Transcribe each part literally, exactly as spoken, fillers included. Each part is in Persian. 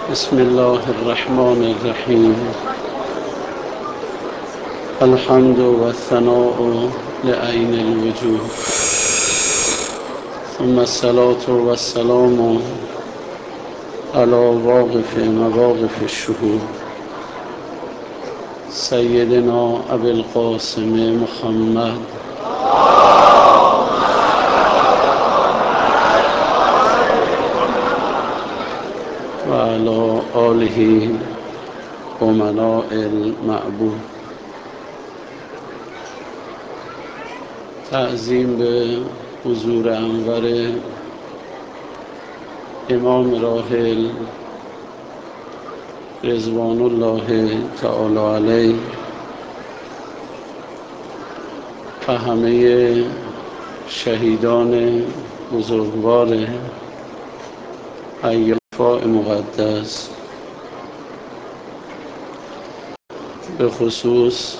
بسم الله الرحمن الرحیم. الحمد و الثناء لعین الوجود، ثم الصلاة و السلام علی واقف مواقف الشهود سیدنا ابی القاسم محمد و علی آله امناء المعبود. تعظیم به حضور انور امام راحل رضوان الله تعالی علیه و همه شهیدان بزرگوار ایفاء مقدس، به خصوص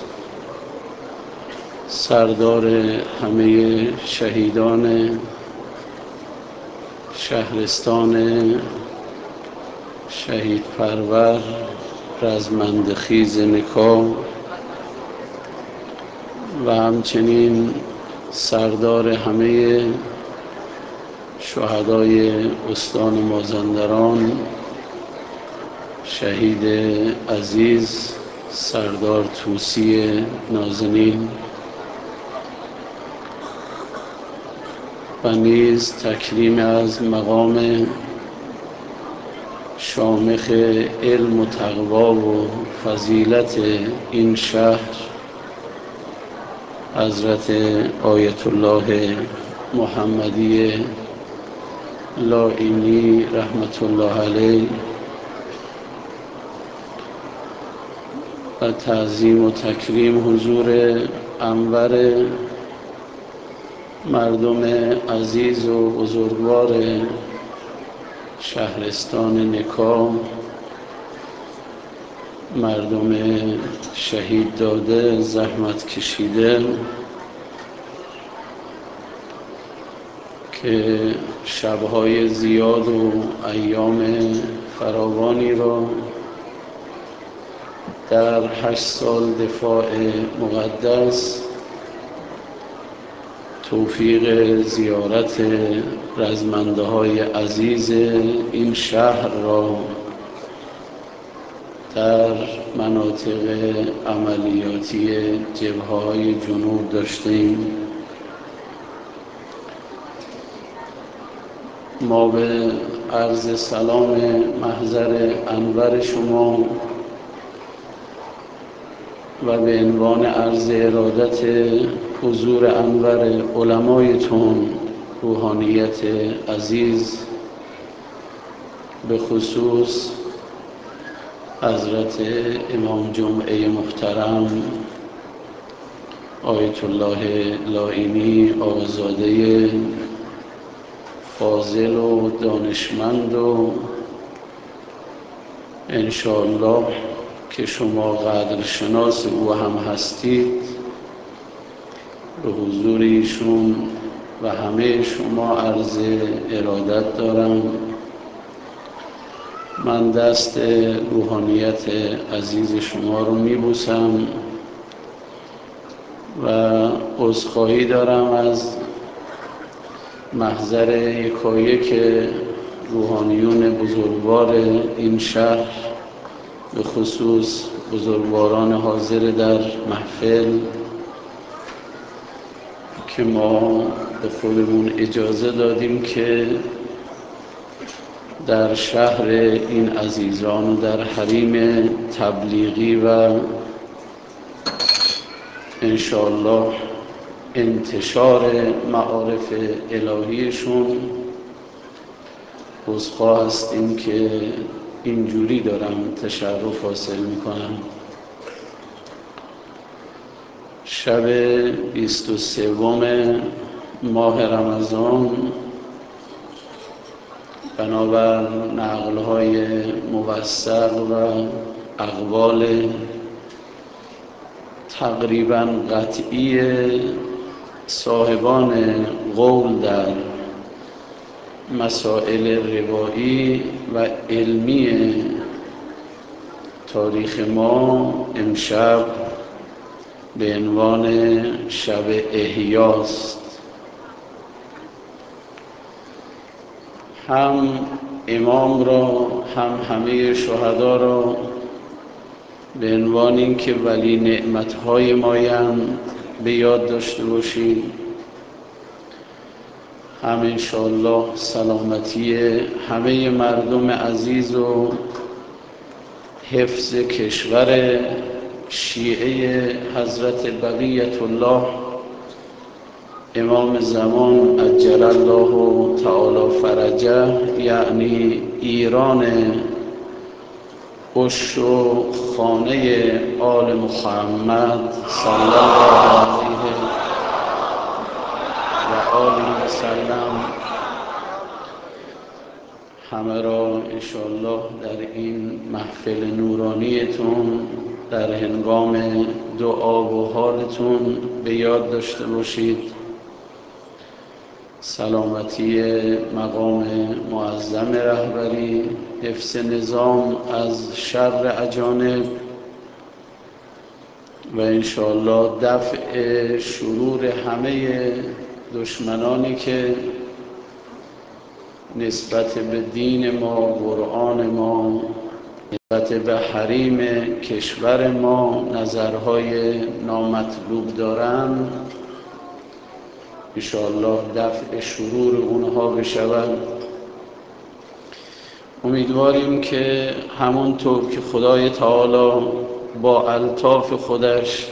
سردار همه شهیدان شهرستان شهید پرور رزمندخیز نکا و همچنین سردار همه شهدای استان مازندران شهید عزیز سردار طوسی نازنین و نیز تکریم از مقام شامخ علم و تقوا و فضیلت این شهر حضرت آیت الله محمدی لائینی رحمت الله علیه و تعظیم و تکریم حضور انور مردم عزیز و بزرگوار شهرستان نکا، مردم شهید داده زحمت کشیده که شبهای زیاد و ایام فراوانی را در هشت سال دفاع مقدس توفیق زیارت رزمنده های عزیز این شهر را در مناطق عملیاتی جبهه‌های جنوب داشتیم. ما به عرض سلام محضر انور شما و به عنوان عرض ارادت حضور انور علمایتون، روحانیت عزیز، به خصوص حضرت امام جمعه محترم آیت الله لائینی آقازاده فاضل و دانشمند و انشاءالله که شما قدرشناس او هم هستید، به حضور ایشون و همه شما عرض ارادت دارم. من دست روحانیت عزیز شما رو میبوسم و عذرخواهی دارم از محضر یکایک روحانیون بزرگوار این شهر، به خصوص بزرگواران حاضر در محفل، که ما به خودمون اجازه دادیم که در شهر این عزیزان و در حریم تبلیغی و انشاءالله انتشار معارف الهیشون عذرخواه هستیم که اینجوری دارم تشرف حاصل میکنم. شب بیست و سوم ماه رمضان بنابر نقل‌های موثق و اقوال تقریباً قطعی صاحبان قول در مسائل روایی و علمی تاریخ ما امشب به عنوان شب احیاست. هم امام را هم همه شهدا را به عنوان اینکه ولی نعمت‌های مایند به یاد داشته باشید، هم انشاءالله سلامتی همه مردم عزیز و حفظ کشور شیعه حضرت بقیت الله امام زمان عجل الله تعالی فرجه، یعنی ایران عش و خانه آل محمد صلی الله علیه و آله و سلم، همه را انشاءالله در این محفل نورانیتون در هنگام دعا و حالتون به یاد داشته باشید. سلامتی مقام معظم رهبری، حفظ نظام از شر اجانب و انشاءالله دفع شرور همه دشمنانی که نسبت به دین ما، قرآن ما، نسبت به حریم کشور ما نظرهای نامطلوب دارند. انشاءالله دفع شرور اونها بشود. امیدواریم که همونطور که خدای تعالی با الطاف خودش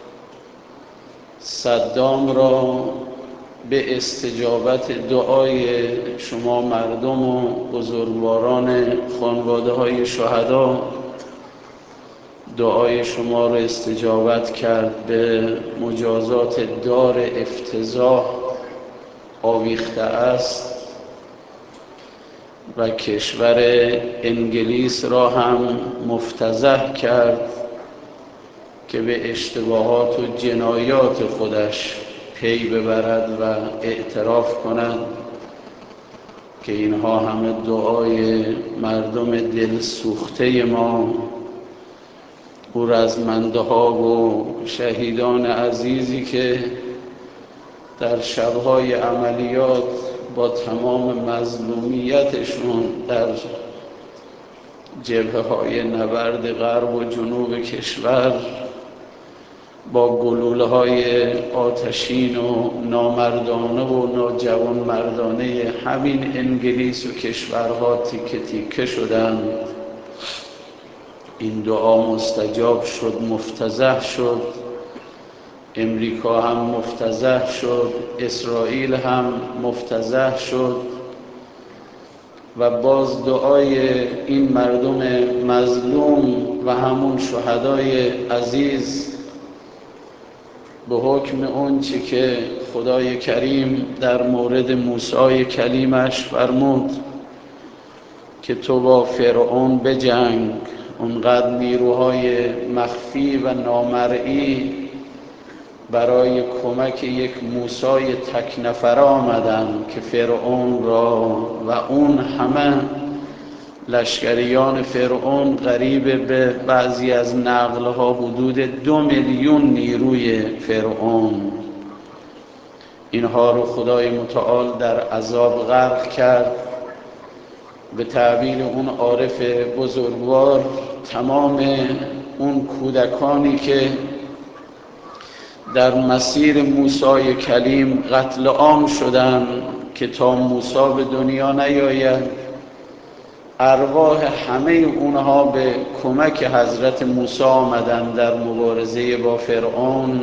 صدام را به استجابت دعای شما مردم و بزرگواران خانواده های شهدا دعای شما را استجابت کرد، به مجازات دار افتضاح آویخته است و کشور انگلیس را هم مفتضح کرد که به اشتباهات و جنایات خودش پی ببرد و اعتراف کند که اینها همه دعای مردم دل سوخته ما، او رزمنده ها و شهیدان عزیزی که در شبهای عملیات با تمام مظلومیتشون در جبهه های نبرد غرب و جنوب کشور با گلوله های آتشین و نامردانه و ناجوان مردانه همین انگلیس و کشورها تیکه تیکه شدند. این دعا مستجاب شد، مفتضح شد. امریکا هم مفتضح شد، اسرائیل هم مفتضح شد و باز دعای این مردم مظلوم و همون شهدای عزیز به حکم اون چی که خدای کریم در مورد موسی کلیمش فرمود که تو با فرعون بجنگ، اونقدر نیروهای مخفی و نامرئی برای کمک یک موسی تک نفره آمدن که فرعون را و اون همه لشکریان فرعون قریب به بعضی از نقلها حدود دو میلیون نیروی فرعون، اینها رو خدای متعال در عذاب غرق کرد. به تعبیر اون عارف بزرگوار، تمام اون کودکانی که در مسیر موسی کلیم قتل عام شدند که تا موسی به دنیا نیاید، ارواح همه اونها به کمک حضرت موسی آمدن در مبارزه با فرعون.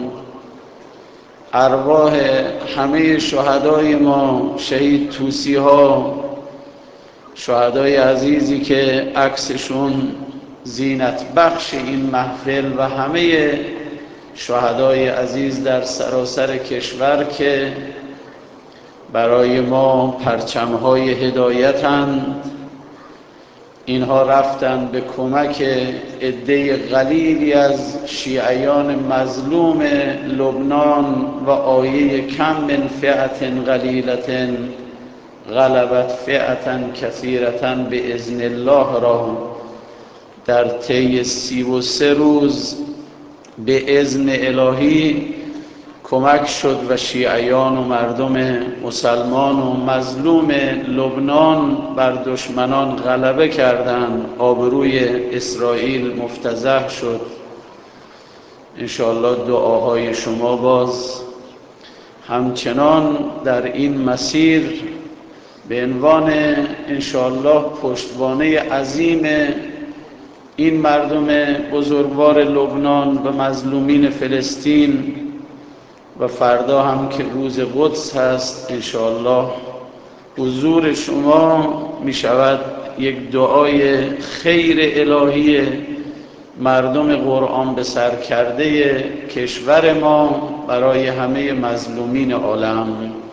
ارواح همه شهدای ما، شهید طوسی ها، شهدای عزیزی که عکسشون زینت بخش این محفل و همه شهدای عزیز در سراسر کشور که برای ما پرچم‌های هدایتند، اینها رفتن به کمک عده قلیلی از شیعیان مظلوم لبنان و آیه کم من فئة قلیلة غلبت فئة کثیرة باذن الله را در طی سی و سه روز به اذن الهی کمک شد و شیعیان و مردم مسلمان و مظلوم لبنان بر دشمنان غلبه کردند. آبروی اسرائیل مفتضح شد. انشاءالله دعاهای شما باز همچنان در این مسیر به عنوان انشاءالله پشتوانه عظیم این مردم بزرگوار لبنان و مظلومین فلسطین و فردا هم که روز قدس هست انشاءالله حضور شما می شود یک دعای خیر الهی مردم قرآن به سر کرده کشور ما برای همه مظلومین عالم.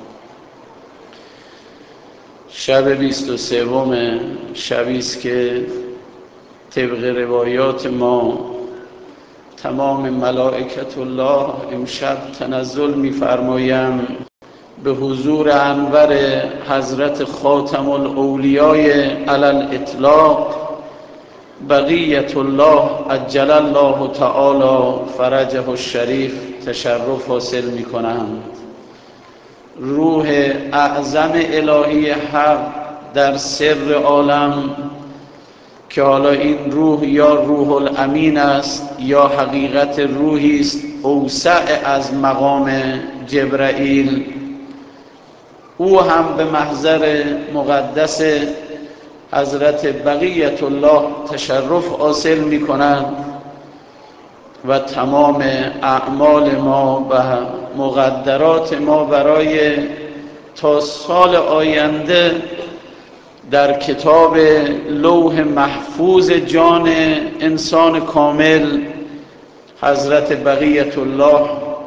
شب بیست و سوم شبی است که طبق روایات ما تمام ملائکت الله امشب تنزل می‌فرمایند به حضور انور حضرت خاتم الاولیای علی الاطلاق بقیت الله عجل الله تعالی فرجه الشریف تشرف حاصل می‌کنند. روح اعظم الهی حق در سر عالم که حالا این روح یا روح الامین است یا حقیقت روحی است اوسع از مقام جبرائیل، او هم به محضر مقدس حضرت بقیت الله تشرف حاصل می کند و تمام اعمال ما و مقدرات ما برای تا سال آینده در کتاب لوح محفوظ جان انسان کامل حضرت بقیت الله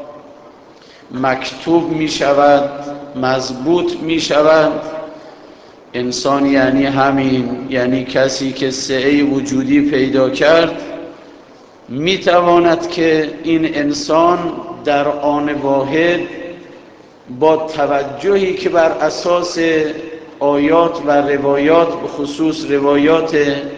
مکتوب می شود، مضبوط می شود. انسان یعنی همین، یعنی کسی که سعی وجودی پیدا کرد می تواند که این انسان در آن واحد با توجهی که بر اساس آیات و روایات به خصوص روایات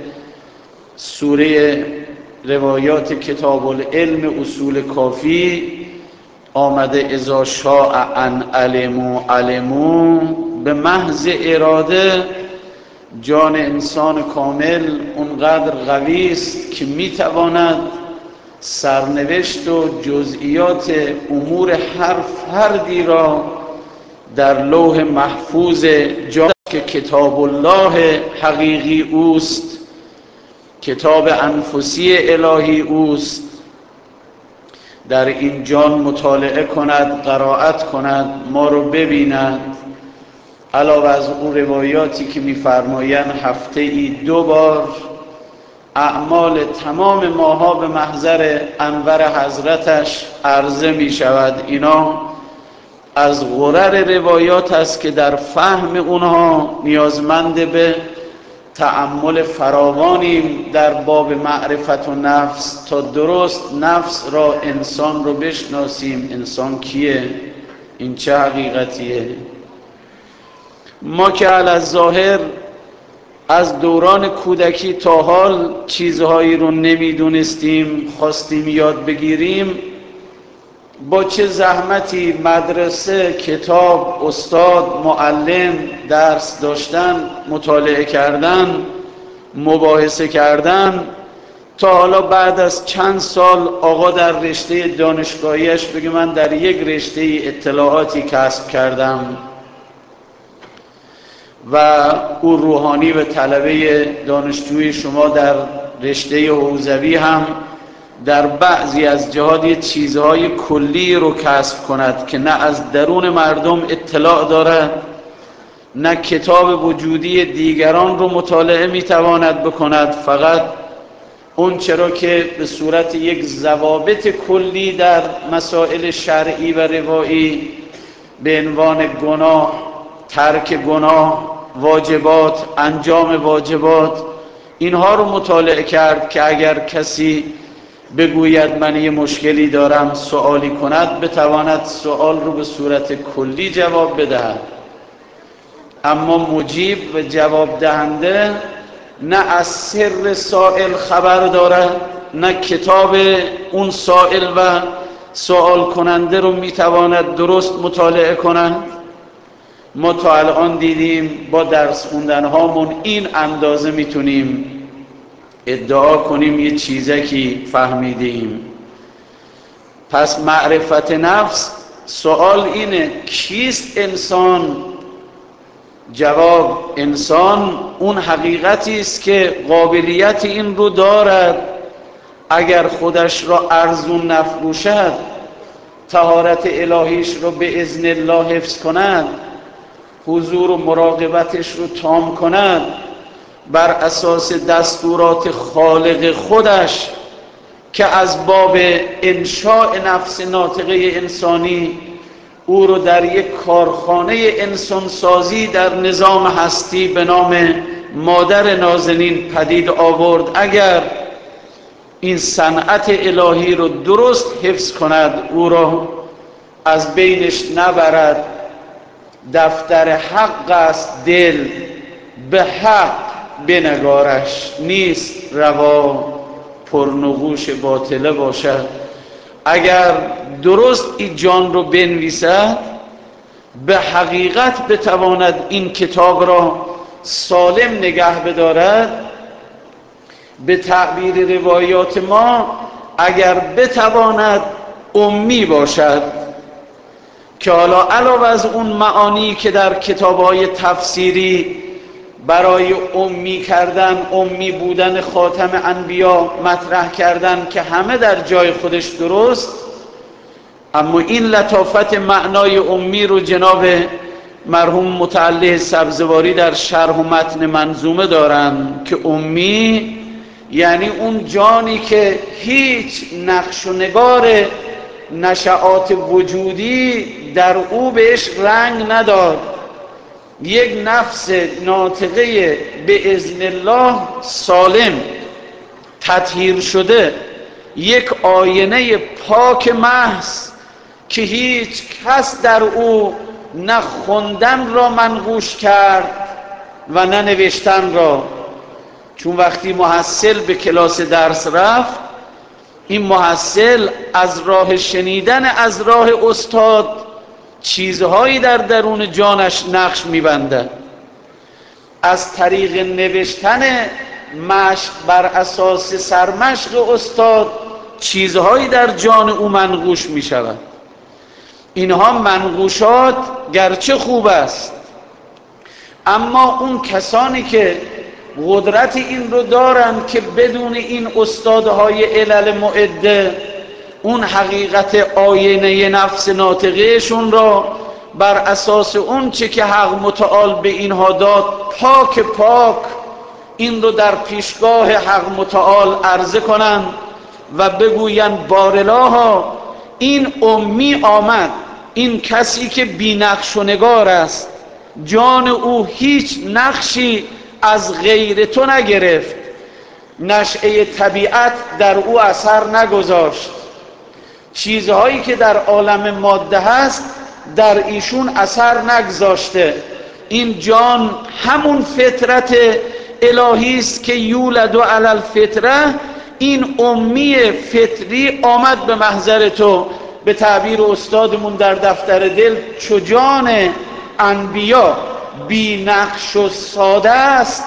سوره روایات کتاب العلم اصول کافی آمده اذا شاء ان علموا علموا، به محض اراده جان انسان کامل اونقدر قوی است که میتواند سرنوشت و جزئیات امور هر فردی را در لوح محفوظ جان که کتاب الله حقیقی اوست، کتاب انفسی الهی اوست، در این جان مطالعه کند، قرائت کند، ما رو ببیند. علاوه از اون روایاتی که می‌فرمایند هفته ای دو بار اعمال تمام ماها به محضر انور حضرتش عرضه می شود. اینا از غرر روایات است که در فهم اونها نیازمند به تأمل فراوانیم در باب معرفت و نفس تا درست نفس را، انسان رو بشناسیم. انسان کیه؟ این چه حقیقتیه؟ ما که علی ظاهر از دوران کودکی تا حال چیزهایی رو نمیدونستیم، خواستیم یاد بگیریم، با چه زحمتی مدرسه، کتاب، استاد، معلم، درس داشتن، مطالعه کردن، مباحثه کردن، تا حالا بعد از چند سال آقا در رشته دانشگاهیش بگه من در یک رشته اطلاعاتی کسب کردم و او روحانی و طلبه دانشجوی شما در رشته حوزوی هم در بعضی از جهات یه چیزهای کلی رو کسب کند که نه از درون مردم اطلاع دارد، نه کتاب وجودی دیگران رو مطالعه میتواند بکند، فقط اون چرا که به صورت یک ضوابط کلی در مسائل شرعی و روایی به عنوان گناه، ترک گناه، واجبات، انجام واجبات، اینها رو مطالعه کرد که اگر کسی بگوید من یه مشکلی دارم سوالی کند بتواند سوال رو به صورت کلی جواب بدهد. اما مجیب و جواب دهنده نه از سر سائل خبر داره، نه کتاب اون سائل و سوال کننده رو میتواند درست مطالعه کنه. ما تا الان دیدیم با درس خوندن هامون این اندازه میتونیم ادعا کنیم یه چیزکی فهمیدیم. پس معرفت نفس سوال اینه کیست انسان؟ جواب انسان اون حقیقتی است که قابلیت این رو دارد اگر خودش را ارزون نفروشد، طهارت الهیش رو به اذن الله حفظ کند، حضور و مراقبتش رو تام کند، بر اساس دستورات خالق خودش که از باب انشاء نفس ناطقه انسانی او رو در یک کارخانه انسانسازی در نظام هستی به نام مادر نازنین پدید آورد، اگر این صنعت الهی رو درست حفظ کند، او را از بینش نبرد، دفتر حق است دل به حق بنگارش، نیست روا پرنقوش باطله باشد. اگر درست این جان رو بنویسد به حقیقت بتواند این کتاب را سالم نگه بدارد. به تعبیر روایات ما اگر بتواند امی باشد، که حالا علاوه از اون معانی که در کتاب‌های تفسیری برای امی کردن، امی بودن خاتم انبیا مطرح کردن که همه در جای خودش درست، اما این لطافت معنای امی رو جناب مرحوم متعلی سبزواری در شرح و متن منظومه دارن که امی یعنی اون جانی که هیچ نقش و نگار نشعات وجودی در او بهش رنگ نداد، یک نفس ناطقه به اذن الله سالم تطهیر شده، یک آینه پاک محض که هیچ کس در او نه خوندن را منقوش کرد و نه نوشتن را. چون وقتی محصل به کلاس درس رفت، این محصل از راه شنیدن از راه استاد چیزهایی در درون جانش نقش می‌بندد، از طریق نوشتن مشق بر اساس سرمشق استاد چیزهایی در جان او منقوش می‌شود. اینها منقوشات گرچه خوب است، اما اون کسانی که قدرت این رو دارن که بدون این استادهای علل معده اون حقیقت آینه نفس ناطقهشون را بر اساس اون چه که حق متعال به اینها داد پاک پاک این رو در پیشگاه حق متعال عرضه کنن و بگوین بارالها این امی آمد، این کسی که بی نقش و نگار است، جان او هیچ نقشی از غیر تو نگرفت، نشأه طبیعت در او اثر نگذاشت، چیزهایی که در عالم ماده هست در ایشون اثر نگذاشته. این جان همون فطرت الهی است که یولد علی الفطره، این امی فطری آمد به محضر تو. به تعبیر استادمون در دفتر دل، چو جان انبیا بی نقش و ساده است،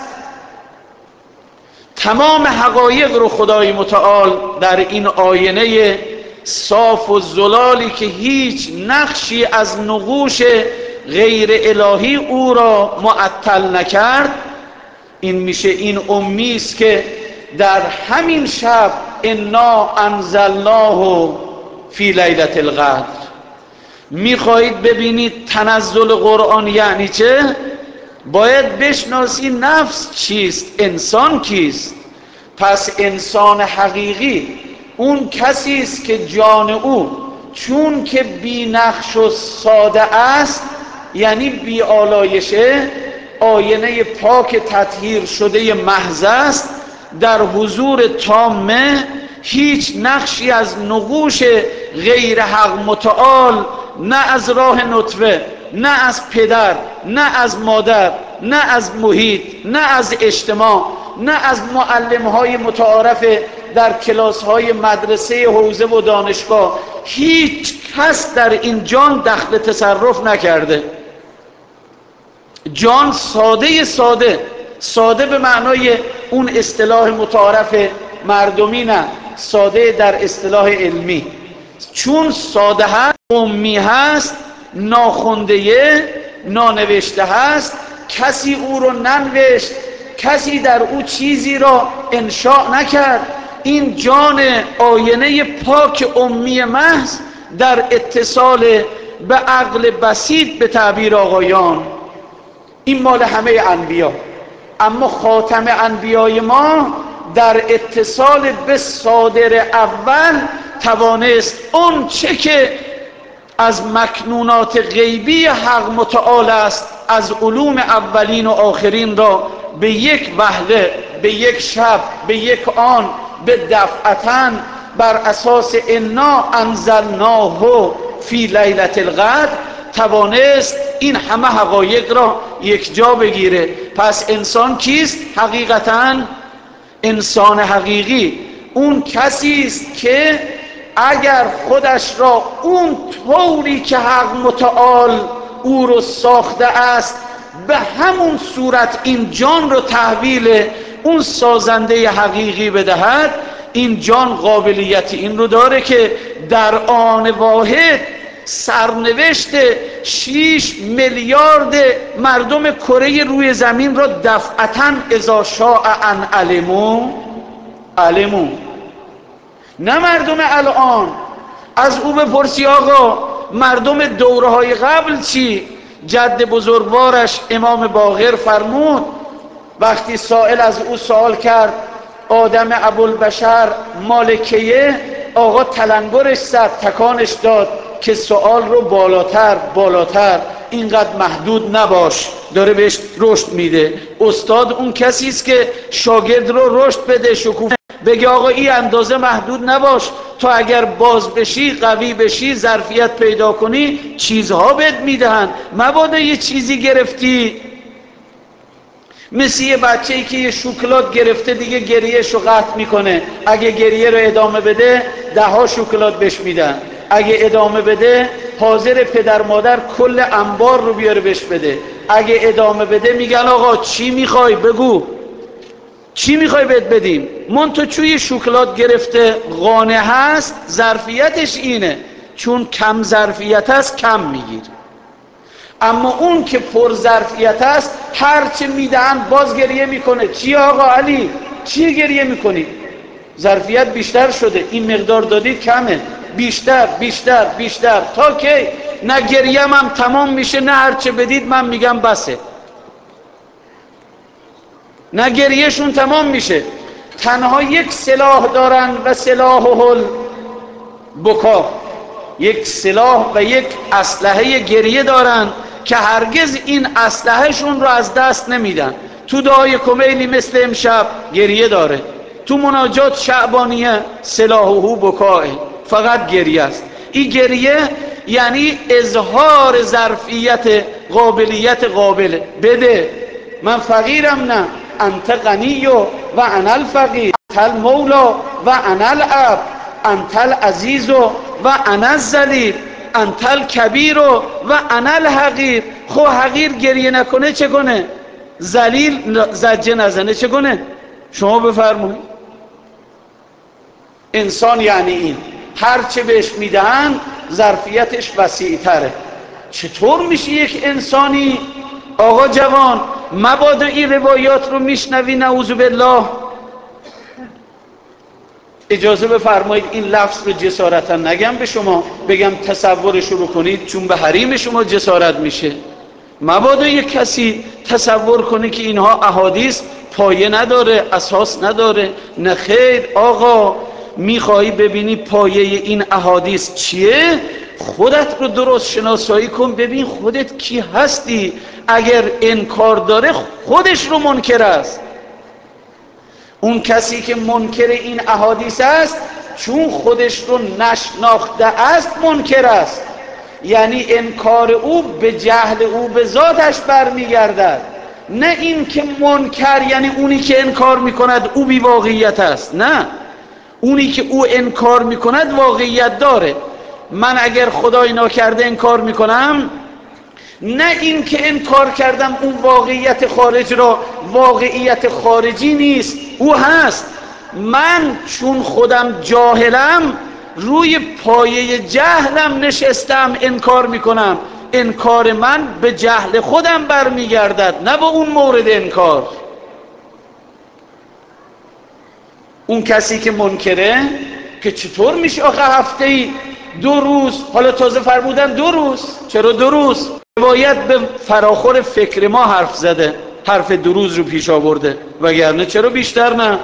تمام حقایق رو خدای متعال در این آینه صاف و زلالی که هیچ نقشی از نقوش غیر الهی او را معطل نکرد، این میشه این امی است که در همین شب انا انزلناه فی لیلة القدر. میخواهید ببینید تنزل قرآن یعنی چه؟ باید بشناسی نفس چیست، انسان کیست. پس انسان حقیقی اون کسی است که جان او چون که بی نقش و ساده است، یعنی بی آلایشه، آینه پاک تطهیر شده محض است، در حضور تامه هیچ نقشی از نقوش غیر حق متعال نه از راه نطفه نه از پدر، نه از مادر، نه از محیط، نه از اجتماع، نه از معلم‌های متعارف در کلاس‌های مدرسه، حوزه و دانشگاه. هیچ کس در این جان دخل تصرف نکرده. جان ساده ساده ساده به معنای اون اصطلاح متعارف مردمی، نه، ساده در اصطلاح علمی. چون ساده هست، امی هست، ناخونده، نانوشته هست، کسی او رو ننوشت، کسی در او چیزی را انشاء نکرد. این جان آینه پاک امی محض در اتصال به عقل بسیط، به تعبیر آقایان، این مال همه انبیا. اما خاتم انبیای ما در اتصال به صادر اول توانست اون چه که از مکنونات غیبی حق متعال است، از علوم اولین و آخرین را به یک وهله، به یک شب، به یک آن، به دفعتاً بر اساس انا انزلناه فی لیلة القدر توانست این همه حقایق را یک جا بگیره. پس انسان کیست حقیقتاً؟ انسان حقیقی اون کسی است که اگر خودش را اون طوری که حق متعال او رو ساخته است به همون صورت این جان رو تحویل اون سازنده حقیقی بدهد، این جان قابلیت این رو داره که در آن واحد سرنوشت شیش میلیارد مردم کره روی زمین را دفعتاً اذا شاء ان علموا علموا. نه مردم الان. از او بپرسی آقا مردم دوره های قبل چی؟ جد بزرگوارش امام باقر فرمود وقتی سائل از او سوال کرد آدم ابوالبشر مالکیه، آقا تلنگرش زد، تکانش داد که سوال رو بالاتر بالاتر، اینقدر محدود نباش، داره بهش رشد میده. استاد اون کسی است که شاگرد رو رشد بده، شکوفه بگه آقا این اندازه محدود نباش، تو اگر باز بشی، قوی بشی، ظرفیت پیدا کنی، چیزها بهت میدهن. مبادا یه چیزی گرفتی مثل یه بچه‌ای که یه شکلات گرفته دیگه گریهش رو قطع میکنه، اگه گریه رو ادامه بده ده ها شکلات بهش میدن، اگه ادامه بده حاضر پدر مادر کل انبار رو بیاره بهش بده، اگه ادامه بده میگن آقا چی میخوای بگو، چی میخوای بهت بدیم. من تو چوی شکلات گرفته قانع هست، ظرفیتش اینه، چون کم ظرفیت است کم میگیر. اما اون که پر ظرفیت است هرچه میدهن باز گریه میکنه. چی آقا علی چی گریه میکنی؟ ظرفیت بیشتر شده، این مقدار دادید کمه، بیشتر بیشتر بیشتر تا کی؟ نه گریم هم تمام میشه، نه هرچه بدید من میگم بسه، نه گریهشون تمام میشه. تنها یک سلاح دارن و سلاح هل بکا، یک سلاح و یک اسلحه گریه دارن که هرگز این اسلحهشون رو از دست نمیدن. تو دعای کمیلی مثل امشب گریه داره، تو مناجات شعبانیه سلاحه بکاه، فقط گریه است. این گریه یعنی اظهار ظرفیت قابلیت قابل بده. من فقیرم، نه، انت غنی و انا الفقیر، انت المولا و انا العبد، انت العزیز و انا الذلیل، انت الکبیر و انا الحقیر. خب حقیر گریه نکنه چه کنه؟ ذلیل زجه نزنه چه کنه؟ شما بفرمایید. انسان یعنی این، هرچه بهش میدهن ظرفیتش وسیع تره. چطور میشه یک انسانی آقا جوان مبادا این روایات رو میشنوی نعوذ بالله، اجازه بفرمایید این لفظ رو جسارتا نگم به شما، بگم تصورش رو بکنید، چون به حریم شما جسارت میشه. مبادا یک کسی تصور کنه که اینها احادیث پایه نداره، اساس نداره. نه خیر آقا، میخوایی ببینی پایه این احادیث چیه؟ خودت رو درست شناسایی کن، ببین خودت کی هستی. اگر انکار داره خودش رو منکر است. اون کسی که منکر این احادیث است چون خودش رو نشناخته است منکر است. یعنی انکار او به جهل او به ذاتش برمیگردد، نه این که منکر یعنی اونی که انکار میکند او بی واقعیت است. نه، اونی که او انکار میکند واقعیت داره. من اگر خدای ناکرده انکار میکنم، نه این که انکار کردم اون واقعیت خارج را واقعیت خارجی نیست، او هست. من چون خودم جاهلم روی پایه جهلم نشستم انکار میکنم، انکار من به جهل خودم برمیگردد، نه با اون مورد انکار. اون کسی که منکره که چطور میشه آخه هفته ای دو روز، حالا تازه فرمودن دو روز، چرا دو روز؟ روایت به فراخور فکر ما حرف زده، حرف دو روز رو پیش آورده، وگرنه چرا بیشتر نه؟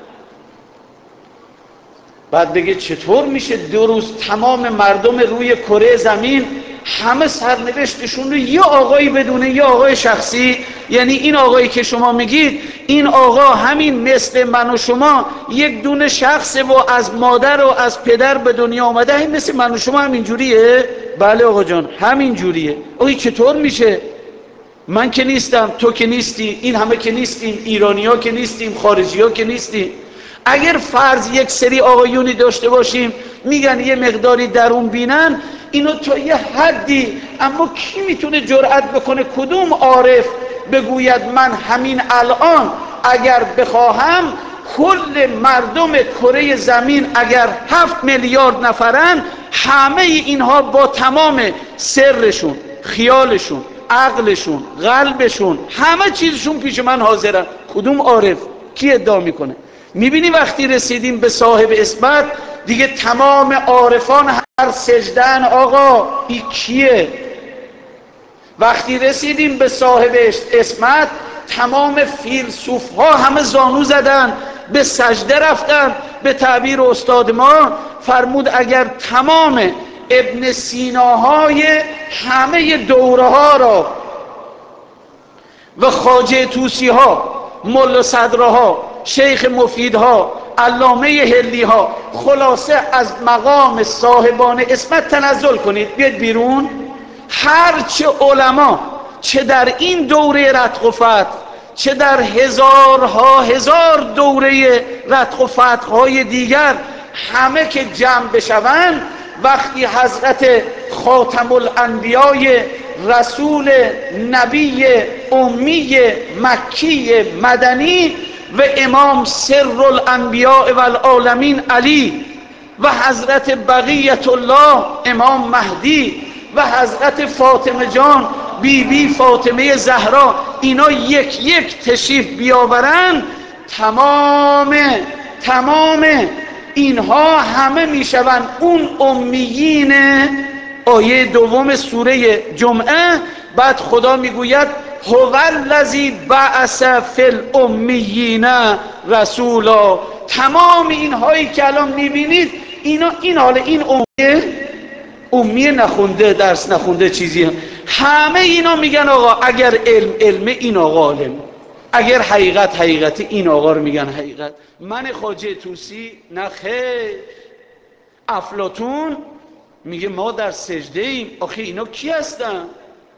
بعد بگه چطور میشه دو روز تمام مردم روی کره زمین همه سرنوشتشون رو یه آقایی بدونه، یه آقای شخصی. یعنی این آقایی که شما میگید این آقا همین مثل من و شما یک دونه شخصه و از مادر و از پدر به دنیا آمده، همین مثل من و شما همین جوریه؟ بله آقا جان همین جوریه. آقای چطور میشه؟ من که نیستم، تو که نیستی، این همه که نیستیم، ایرانی ها که نیستیم، خارجی ها که نیستیم. اگر فرض یک سری آقایونی داشته باشیم میگن یه مقداری درون بینن، اینو تا یه حدی، اما کی میتونه جرأت بکنه، کدوم عارف بگوید من همین الان اگر بخواهم کل مردم کره زمین اگر هفت میلیارد نفرن، همه اینها با تمام سرشون، خیالشون، عقلشون، قلبشون، همه چیزشون پیش من حاضرن؟ کدوم عارف؟ کی ادعا میکنه؟ میبینی وقتی رسیدیم به صاحب اثبات دیگه تمام عارفان هر سجدن آقا این کیه؟ وقتی رسیدیم به صاحب اثبات تمام فیلسوف ها همه زانو زدن، به سجده رفتن. به تعبیر استاد ما فرمود اگر تمام ابن سیناهای همه دوره ها را و خواجه طوسی ها، ملا صدرها، شیخ مفیدها، علامه هلی ها، خلاصه از مقام صاحبان اسمت تنزل کنید بیاد بیرون، هرچه علما چه در این دوره رتق و فتح چه در هزارها هزار دوره رتق و فتح های دیگر همه که جمع بشوند، وقتی حضرت خاتم الانبیای رسول نبی امی مکی مدنی و امام سر الانبیاء والعالمین علی و حضرت بقیت الله امام مهدی و حضرت فاطمه جان بی بی فاطمه زهرا اینا یک یک تشریف بیاورن، تمام تمام اینها همه میشوند اون امیین آیه دوم سوره جمعه. بعد خدا میگوید هو الذی بعث فی الامیین رسولا. تمام اینهایی که الان میبینید اینا این حال این امیه امیه نخونده، درس نخونده، چیزی، همه اینا میگن آقا اگر علم علمه این آقا علم، اگر حقیقت حقیقت این آقا رو میگن حقیقت. من خواجه طوسی نه خیر. افلاطون میگه ما در سجده ایم. آخه اینا کی هستن؟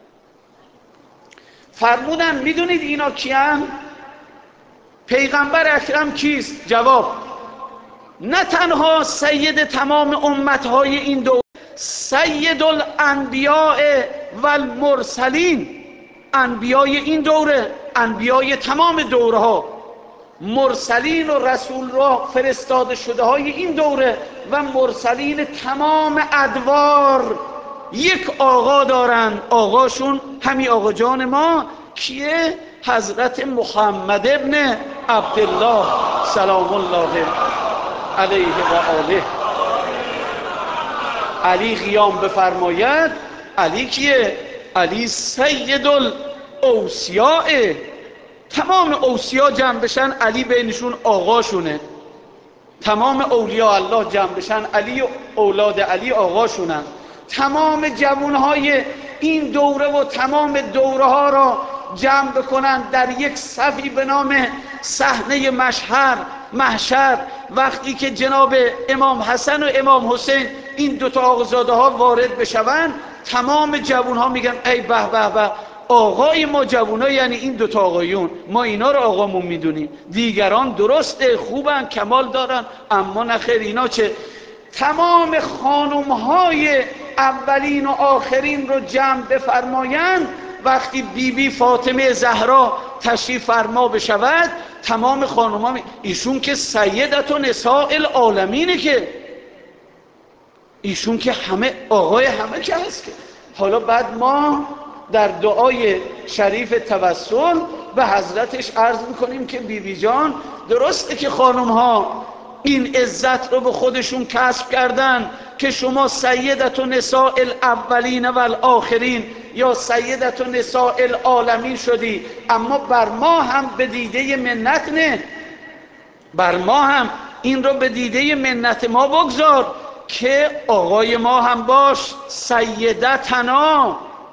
فرمودن میدونید اینا کیان؟ پیغمبر اکرم کیست؟ جواب: نه تنها سید تمام امتهای این دوره، سید الانبیاء و المرسلین، انبیای این دوره، انبیای تمام دوره ها، مرسلین و رسول را فرستاده شده های این دوره و مرسلین تمام ادوار یک آقا دارن، آقاشون همی آقا جان ما کیه؟ حضرت محمد ابن عبدالله سلام الله علیه و آله. علی قیام بفرماید. علی کیه؟ علی سید الاوصیاء. تمام اوصیا جمع بشن علی بینشون آقاشونه. تمام اولیاء الله جمع بشن علی و اولاد علی آقاشونن. تمام جوانهای این دوره و تمام دوره ها را جمع بکنن در یک صفی به نام صحنه مشهر محشر، وقتی که جناب امام حسن و امام حسین این دوتا آقازاده ها وارد بشوند، تمام جوون ها میگن ای به به به، آقای ما جوون ها یعنی این دوتا آقایون، ما اینا رو آقامون میدونیم، دیگران درسته خوبن کمال دارن اما نخیر اینا چه. تمام خانم های اولین و آخرین رو جمع بفرمایند، وقتی بی بی فاطمه زهرا تشریف فرما بشود تمام خانم ها می... ایشون که سیدت و نساء العالمینه، که ایشون که همه آقای همه که هست. که حالا بعد ما در دعای شریف توسل به حضرتش عرض میکنیم که بی بی جان درسته که خانم ها این عزت رو به خودشون کسب کردن که شما سیدت و نساء الاولین و الاخرین یا سیدت و نساء العالمین شدی، اما بر ما هم به دیده منت نه، بر ما هم این رو به دیده منت ما بگذار که آقای ما هم باش، سیدتنا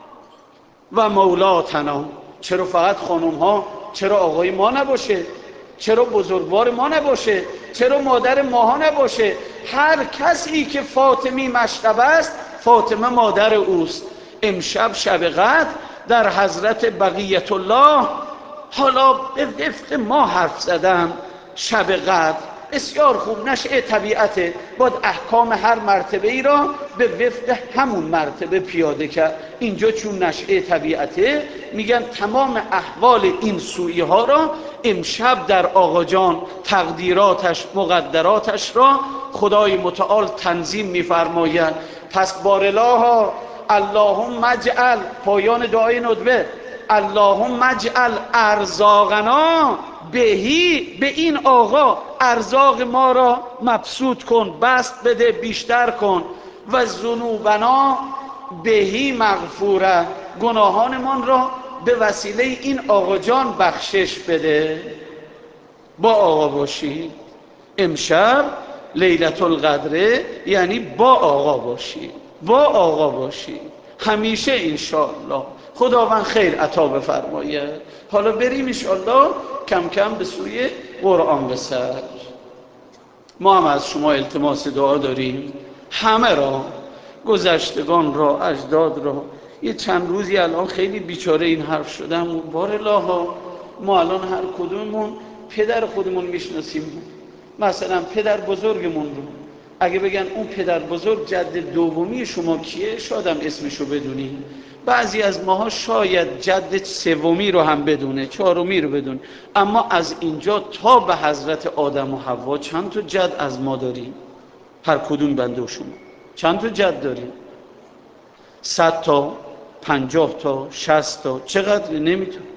و مولاتنا. چرا فقط خانم ها؟ چرا آقای ما نباشه؟ چرا بزرگوار ما نباشه؟ چرا مادر ماها نباشه؟ هر کسی که فاطمی مشرب است فاطمه مادر اوست. امشب شب قدر در حضرت بقیت الله، حالا به وفق ما حرف زدم، شب قدر بسیار خوب، نشأه طبیعته، باید احکام هر مرتبه ای را به وفق همون مرتبه پیاده کرد. اینجا چون نشأه طبیعته میگن تمام احوال این سوئی ها را امشب در آقا جان تقدیراتش مقدراتش را خدای متعال تنظیم میفرماید. پس بارالله اللهم اجعل، پایان دعای ندبه، اللهم اجعل ارزاقنا بهی، به این آقا ارزاق ما را مبسوط کن، بست بده، بیشتر کن، و ذنوبنا بهی مغفوره، گناهانمان را به وسیله این آقا جان بخشش بده. با آقا باشی امشب لیلت القدره، یعنی با آقا باشی، با آقا باشی همیشه انشاءالله. خداوند خیر عطا بفرماید. حالا بریم انشاءالله کم کم به سوی قرآن بسر. ما هم از شما التماس دعا داریم، همه را، گذشتگان را، اجداد را. یه چند روزی الان خیلی بیچاره این حرف شدم، بارالله ما الان هر کدوممون پدر خودمون میشناسیم، مثلا پدر بزرگمون رو اگه بگن اون پدر بزرگ جد دومی شما کیه، شادم اسمشو بدونیم. بعضی از ماها شاید جد سومی رو هم بدونه، چهارمی رو بدونه، اما از اینجا تا به حضرت آدم و حوا چند تا جد از ما داریم؟ هر کدوم بنده و شما چند تا جد داریم؟ صد تا، پنجاه تا، شصت تا، چقدر نمیتون.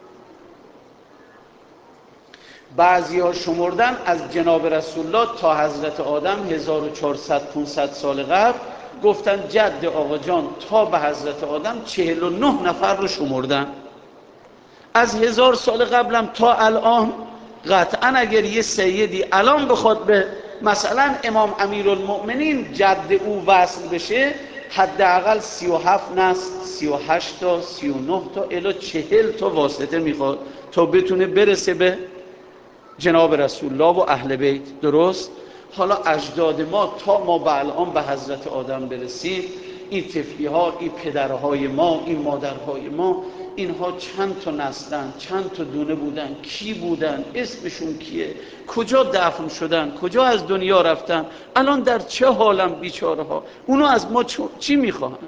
بعضی ها شمردن از جناب رسول الله تا حضرت آدم هزار و چهارصد پانصد سال قبل، گفتن جد آقا جان تا به حضرت آدم چهل و نه نفر رو شمردن. از هزار سال قبلم تا الان قطعا اگر یه سیدی الان بخواد به مثلا امام امیرالمؤمنین جد او وصل بشه، حداقل سی و هفت نسل، سی و هشت تا، سی و نه تا الی چهل تا واسطه میخواد تا بتونه برسه به جناب رسول الله و اهل بیت. درست؟ حالا اجداد ما تا ما به الان به حضرت آدم برسیم، این طفلی ها، این پدرهای ما، این مادرهای ما، اینها چند تا نسلن، چند تا دونه بودن، کی بودن، اسمشون کیه، کجا دفن شدن، کجا از دنیا رفتن، الان در چه حالم بیچاره ها. اونو از ما چی میخواهن؟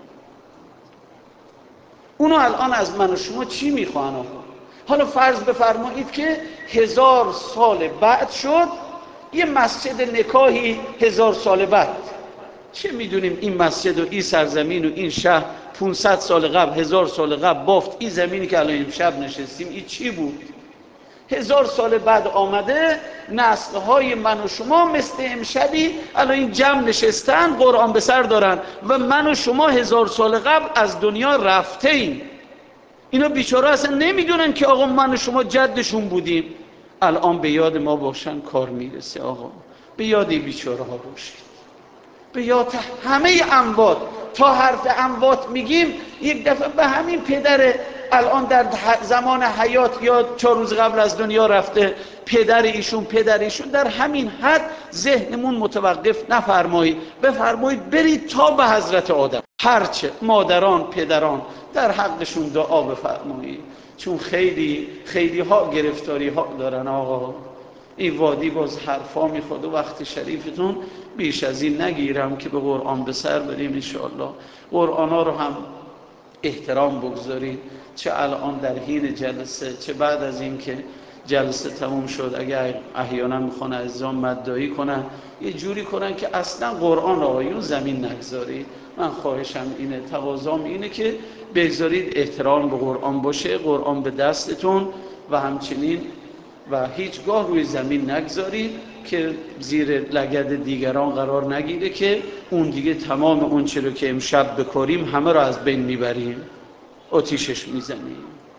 اونو الان از من و شما چی میخواهن آقا؟ حالا فرض بفرمایید که هزار سال بعد شد یه مسجد نکاحی، هزار سال بعد چه میدونیم این مسجد و این سرزمین و این شهر پانصد سال قبل، هزار سال قبل بافت، این زمینی که الان امشب نشستیم این چی بود؟ هزار سال بعد آمده نسل‌های من و شما مثل امشبی الان این جمع نشستن قرآن به سر دارن و من و شما هزار سال قبل از دنیا رفته ایم. اینا بیچاره اصلا نمیدونن که آقا من و شما جدشون بودیم. الان به یاد ما باشن کار میرسه آقا، به یاد بیچاره ها باشید، به یاد همه اموات. تا حرف اموات میگیم یک دفعه به همین پدر الان در زمان حیات یا چهار روز قبل از دنیا رفته، پدر ایشون پدر ایشون، در همین حد ذهنمون متوقف نفرمایید، بفرمایید برید تا به حضرت آدم. هرچه مادران پدران در حقشون دعا بفرمایید، چون خیلی خیلی ها گرفتاری ها دارن. آقا این وادی باز حرفا میخواد و وقت شریفتون بیش از این نگیرم که به قرآن به سر بریم انشاءالله. قرآن ها رو هم احترام بگذارید، چه الان در حین جلسه چه بعد از این که جلسه تموم شد. اگر احیانا میخوان عزیزان مدعی کنن یه جوری کنن که اصلا قرآن آقایون زمین نگذارید. من خواهشم اینه، تقاضام اینه که بگذارید احترام به قرآن باشه، قرآن به دستتون و همچنین و هیچگاه روی زمین نگذارید که زیر لگد دیگران قرار نگیره که اون دیگه تمام اون چه رو که امشب بکاریم همه رو از بین میبریم، آتیشش میزنیم.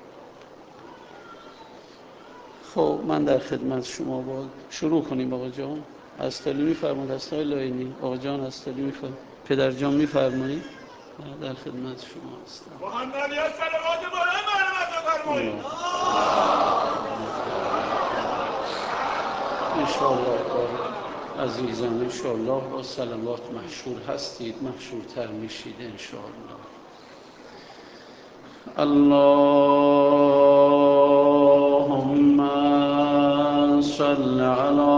خب من در خدمت شما با شروع کنیم. آقا جان استالی میفرمایید، استاد لاینی آقا جان استالی میفرمایید، پدر جان میفرمایید، در خدمت شما هستم. محمدی صلوات بالا بفرمایید ان شاء الله. عزیزان ان شاء الله با صلوات محشور هستید، محشورتر میشید ان شاء الله. اللهم صل علی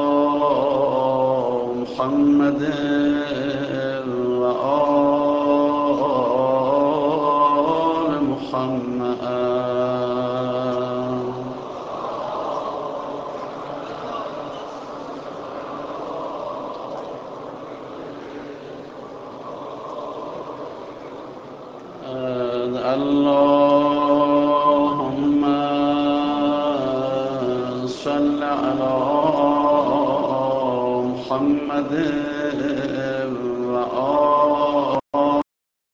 محمد و آل محمد. اللهم صل على محمد